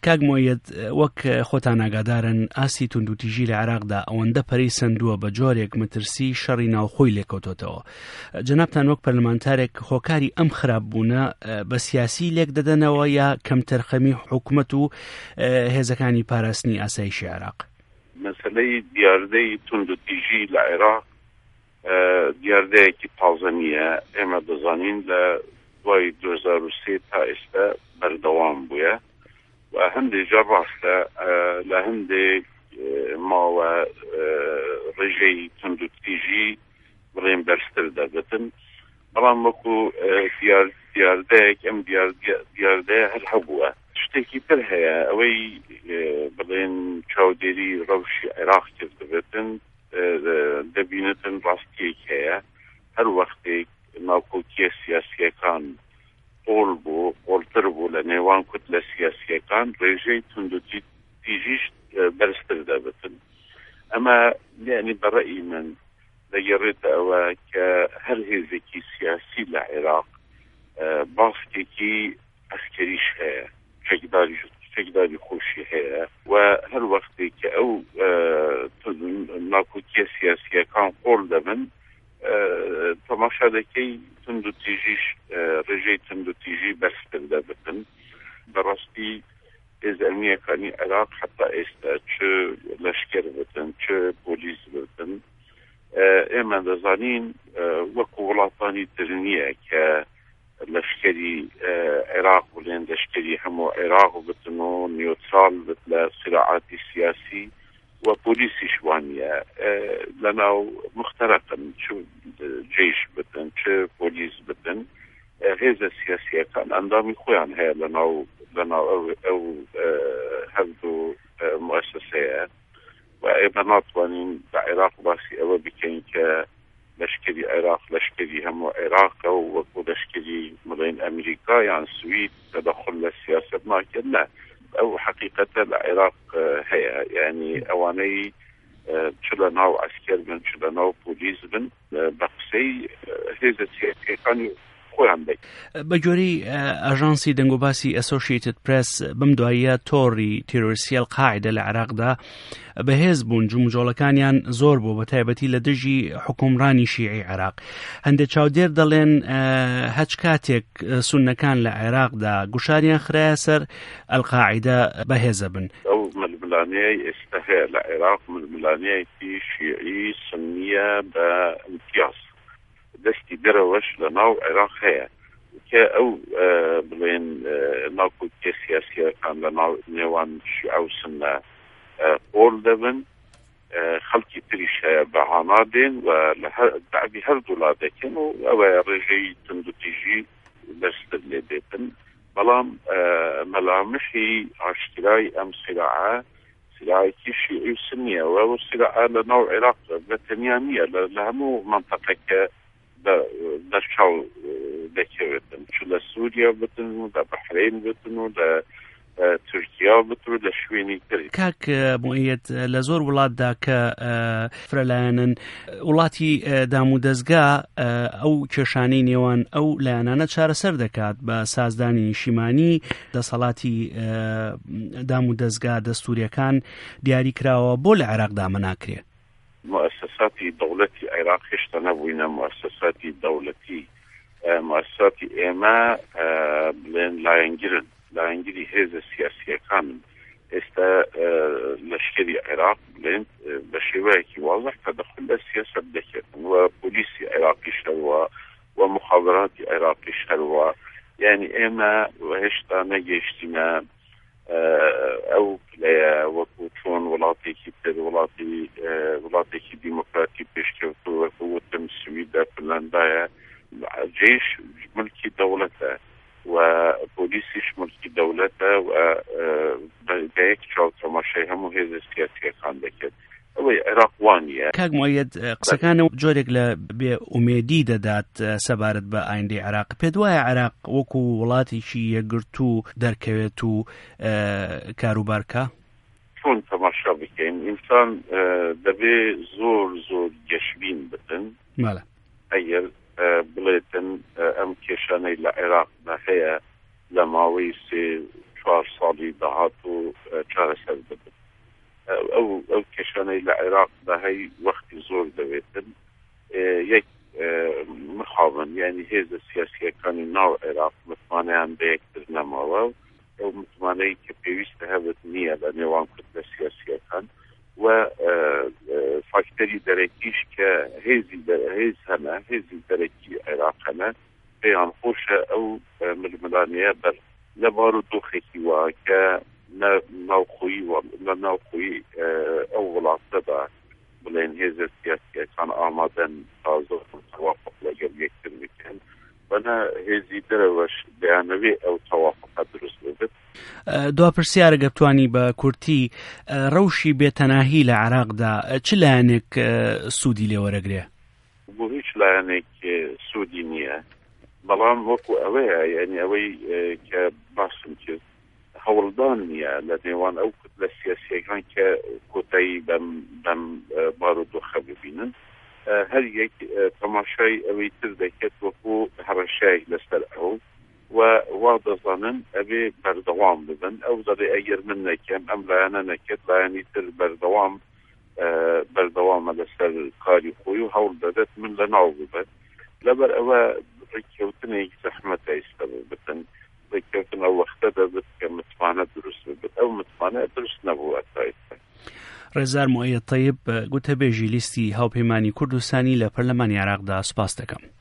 کاک مۆید وەک خۆتان ئاگادارن ئاسی توندوتیژی لە عێراقدا ئەوەندە پەرەی سندووە بە جۆرێک مەترسی شەڕی ناوخۆی لێکەوتۆتەوە. جەنابتان وەک پەرلەمانتارێک هۆکاری ئەم خراپبوونە بە سیاسی لێک دەدەنەوە یا کەم تەرخەمی حکوومەت و هێزەکانی پاراستنی ئاسایشی عێراق؟ مەسەلەی دیاردەی توندوتیژی لە عێراق دیاردەیەکی تازە نییە. ئێمە دەزانین لە دوای 2003 تا ئێستا بەردەوام بووە و هەندێک جار ڕاستە لە هەندێک ماوە ڕێژەی توندوتیژی بڵێن بەرزتر دەبێتن، بەڵام وەکو دیاردەیەک ئەم دیاردەیە هەر هەبووە. شتێکی تر هەیە، ئەوەی بڵێن چاودێری ڕەوشی عێراق کردبێتن دەبینێتن ڕاستیەک هەیە. هەر وەختێک ناوکۆکیە سیاسیەکان قۆڵتر بوو لە نێوان کوتلە سیاسیەکان، ڕێژەی توندوتیژیش بەرزتر دەبێتن. ئەمە یعنی بەڕێی من دەگەڕێتە ئەوە کە هەر هێزێکی سیاسی لە عێراق باسکێکی ئەسکەریش هەیە، چەکداری خۆشی هەیە و هەر وەختێک کە ئەو ناکۆکیە سیاسیەکان قۆڵ دەبن، تەماشا دەکەی توندوتیژیش ڕێژەی توندوتیژی بەرزتر دەبێتن. بەڕاستی هێزەکانی عێراق حتا ئێستا چ لەشکر بێتن چ پۆلیس بێتن، ئێمە دەزانین وەکو وڵاتانی تر نییە کە لەشکری عێراق بڵێن لەشکری هەموو عێراق بتن و نیوترال بێت لە صراعاتی سیاسی و پۆلیسیش وانە لەناو مختەرەقن، چ جێش بتن چ پۆلیس بتن، هێزە سیاسیەکان ئەندامی خۆیان هەیە لەناو ئەو هەردوو مؤسسەیە و ئێمە ناتوانین بە عێراق باسی ئەوە بکەین کە لەشکری عێراق لەشکری هەموو عێراقە و وەکو لەشکری بڵێن ئەمریکا یان سوید تەدەخل لە سیاسەت ناکرد. نە، ئەو حقیقەتە لە عێراق هەیە، یعنی ئەوانەی چ لە ناو عەسکەر بن چ لە ناو پۆلیس بن بە قسەی هێزە سیاسیەکانی خۆیان دەی. بە گوێرەی ئاژانسی دەنگۆباسی ئەسۆشیێتد پرێس بم دواییە تۆڕی تیرۆریستی ئەڵقاعیدە لە عێراقدا بەهێز بوون، جومجۆڵەکانیان زۆر بوو بە تایبەتی لە دژی حکومڕانی شیعی عێراق. هەندێک چاودێر دەڵێن هەچ کاتێک سوننەکان لە عێراقدا گوشاریان خرایە سەر ئەڵقاعیدە بەهێزە بن. ئەو ململانەیە ئێستا هەیە لە عێراق، ململانەیەکی شیعی سنیە بە ئیمتیاز، دەستی دەرەوەش لە ناو عێراق هەیە کە ئەو بڵێن ناوکۆکیە سیاسیەکان لە نێوان شیعە و سنە قۆڵ دەبن، خەڵکی تریش هەیە بەهانا دێن و لە دعوی هەردوو لا دەکەن و ئەوە ڕێژەی توندوتیژی بەرزتر لێ دێتن. بەڵام مەلامحی ئاشکرای ئەم سیراعەیەکی شیعی و سنیە و ئەو سیراعە لە ناو عێراق بەتەنیا نییە، لە هەموو منطقەکە دەرچاو دەکەوێتن، چ لە سووریا بتن و لە بەحرین بتن و لە تورکیا بتن و لە شوێنی تری. کاک مۆید، لە زۆر وڵاتدا کە فرەلایەنن وڵاتی دام و دەستگا ئەو کێشانەی نێوان ئەو لایەنانە چارەسەر دەکات بە سازدانی نیشیمانی. دەسەڵاتی دام و دەستگا دەستوریەکان دیاری کراوە بۆ لە عێراقدا مەناکرێ. مؤسساتی دەوڵەتی عێراق هێشتا نەبووینە مؤسساتی دەوڵەتی. مؤسساتی ئێمە بڵێن لایەنگیری هێزە سیاسیەکانن. ئێستا لەشکری عێراق بڵێن بە شێوەیەکی واضح تەدەخل لە سیاسەت دەکێتن و پۆلیسی عێراقیش هەروە و مخابراتی عێراقیش هەروە. یعنی ئێمە هێشتا نەگەیشتینە ئەو پلەیە وەکو چۆن وڵاتێکی تر وڵاتێکی دیموکراتی پێشکەوتو وەکو وتم سویدە فنلاندایە جێش ملکی دەوڵەتە و پۆلیسیش ملکی دەوڵەتە و بەیەک چاوتەماشای هەموو هێزە سیاسیەکان دەکرد. ئەوەی عێراق وانیە. کاک مۆید، قسەکانە جۆرێک لە بێ ئومێدی دەدات سەبارەت بە ئایندەی عێراق. پێت وایە عێراق وەکو وڵاتێکی یەکگرت و دەرکەوێت و کاروبارکە؟ چۆن تەماشا بکەین، ئینسان دەبێ زۆر گەشبین بتن ئەگەر بڵێتن ئەم کێشانەی لە عێراقدا هەیە لە ماوەی 3-4 4 ساڵی داهات و چارەسەر ببن ئەو کێشانەی لە عێراق هەی وەختی زۆر دەوێتن یەک مخاون یعنی هێزە سیاسیەکانی ناو عێراق متمانەیان بە یەکتر نەماوە و ئەو متمانەی کە پێویستە هەبێت نییە لە نێوان کتلە سیاسیەکان و فاکتەری دەرەکیش کە هێز هەنە هێزی دەرەکی عێراق هەنە پێیان خۆشە ئەو ململانەیە بەر لە بارودۆخێکی وایە کە لە ناوخۆیی ئەو وڵاتەدا بڵێن هێزە سیاسیەکان ئامادەن تازە تەوافق لەگەڵ یەکتر بکەن بەنە هێزی دەرەوەش دەیانەوێ ئەو تەوافقە دروست ببێت. دوا پرسیارە گەبتوانی بە کورتی ڕەوشی بێتەناهی لە عێراقدا چ لایەنێک سوودی لێ وەرەگرێ؟ بۆ هیچ لایەنێک سوودی نییە بەڵام وەکو ئەوەیە یعنی ئەوەی کە باسم کرد هەوڵدان نییە لە نێوان ئەو کتلە سیاسیەکان کە کۆتایی بەم بارودۆخە ببینن هەر یەک تەماشای ئەوەی تر دەکێت وەکو هەڕەشای لەسەر ئەو و وا دەزانن ئەبێ بەردەوام ببن ئەو دەڵێ ئەگەر من نەکەم ئەم لایەنە نەکرد لایەنی تر بەردەوامە لەسەر کاری خۆی و هەوڵ دەدەت من لە ناو ببێت لەبەر ئەوە ڕێککەوتنێک زەحمەتە ئێستا ببن ڕێککەوتن ئەو وەختە دەبێت کە متمانە دروست ببێت ئەو متمانە دروست نەبووە تا ئێستا. ڕێزار موعەید تەیب گوتەبێژی لیستی هاوپەیمانی کوردستانی لە پەرلەمانی عێراقدا سوپاس دەکەم.